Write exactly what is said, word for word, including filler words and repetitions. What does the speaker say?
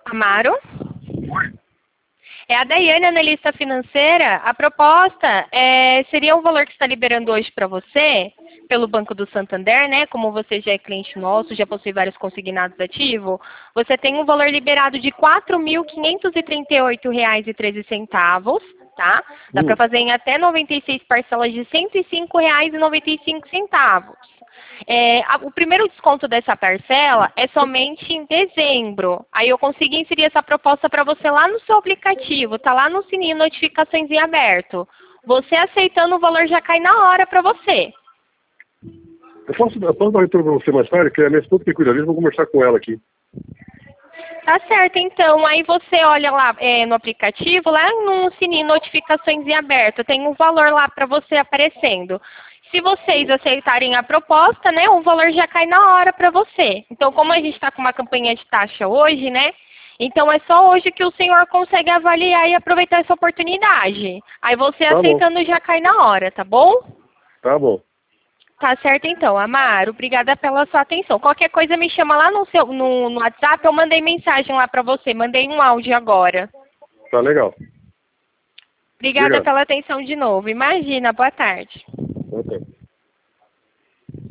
Amaro? É a Daiane, analista financeira. A proposta é, seria o valor que está liberando hoje para você, pelo Banco do Santander, né? Como você já é cliente nosso, já possui vários consignados ativos, você tem um valor liberado de quatro mil quinhentos e trinta e oito reais e treze centavos, tá? Dá Hum. para fazer em até noventa e seis parcelas de cento e cinco reais e noventa e cinco centavos. É, a- o primeiro desconto dessa parcela é somente em dezembro. Aí eu consegui inserir essa proposta para você lá no seu aplicativo, tá lá no sininho notificações em aberto. Você aceitando, o valor já cai na hora para você. Eu posso, eu posso dar um retorno para você mais tarde, que a minha esposa que cuida disso, vou conversar com ela aqui. Tá certo, então. Aí você olha lá é, no aplicativo, lá no sininho notificações em aberto, tem um valor lá para você aparecendo. Se vocês aceitarem a proposta, né, o valor já cai na hora para você. Então, como a gente está com uma campanha de taxa hoje, né, então é só hoje que o senhor consegue avaliar e aproveitar essa oportunidade. Aí você Tá bom, aceitando já cai na hora, tá bom? tá bom. Tá certo então, Amaro. Obrigada pela sua atenção. Qualquer coisa me chama lá no, seu, no, no WhatsApp, eu mandei mensagem lá para você, mandei um áudio agora. Tá legal. Obrigada Obrigado. pela atenção de novo. Imagina, boa tarde. Ok.